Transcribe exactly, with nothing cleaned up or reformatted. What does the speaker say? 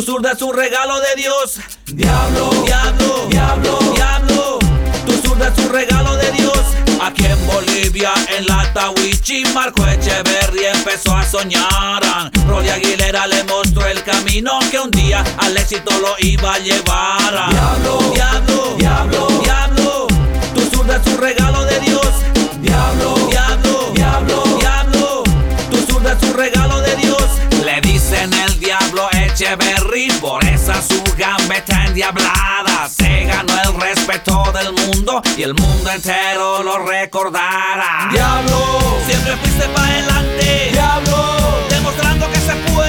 zurda es un regalo de Dios. Diablo, diablo, diablo, diablo. Tu zurda es un regalo de Dios. Aquí en Bolivia, en la Tahuichi, Marco Echeverría empezó a soñar. Rolly Aguilera le mostró el camino que un día al éxito lo iba a llevar. Diablo, diablo, diablo, diablo. Tu zurda es un regalo de Dios. Diablo, diablo, diablo, diablo. Tu zurda es un regalo de Dios. Le dicen el diablo Echeverry por esa su gambeta endiablada. Se ganó el respeto del mundo y el mundo entero lo recordará. Diablo, siempre fuiste para adelante. Diablo, demostrando que se puede.